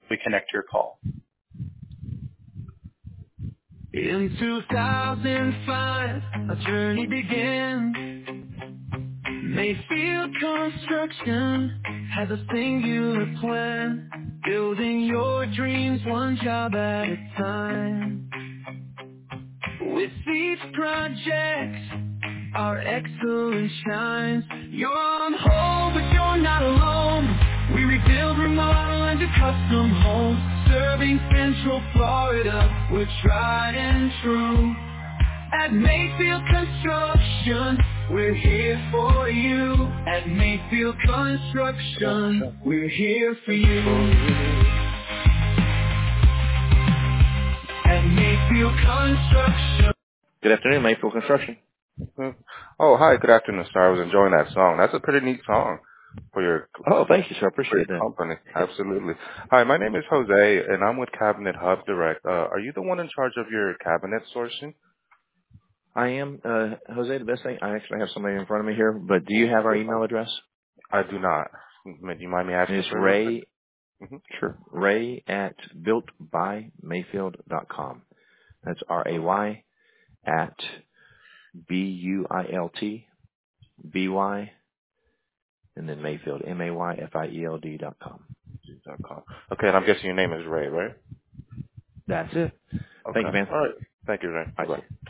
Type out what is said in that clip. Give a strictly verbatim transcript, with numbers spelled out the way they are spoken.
We connect your call. In two thousand five, a journey began. Mayfield Construction has a singular plan, building your dreams one job at a time. With each project, our excellence shines. You're on hold, but you're not alone. We rebuild, remodel, and do custom homes, serving Central Florida. We're tried and true. At Mayfield Construction, we're here for you. At Mayfield Construction, we're here for you. At Mayfield Construction. Good afternoon, Mayfield Construction. Mhm. Oh, hi. Good afternoon, sir. I was enjoying that song. That's a pretty neat song for your Oh, thank you, sir. I for your appreciate that. company. Absolutely. Hi, my name is Jose, and I'm with Cabinet Hub Direct. Uh, are you the one in charge of your cabinet sourcing? I am, uh, Jose, the best thing, I actually have somebody in front of me here, but do you have our email address? I do not. Do you mind me asking It's for it real quick? Ray, Mm-hmm. sure, Ray at built by mayfield dot com. That's R A Y at B U I L T B Y and then Mayfield, M A Y F I E L D dot com. Dot com. Okay, and I'm guessing your name is Ray, right? That's it. Thank Okay. you, man. All right. Thank you, Ray. I Bye-bye. see.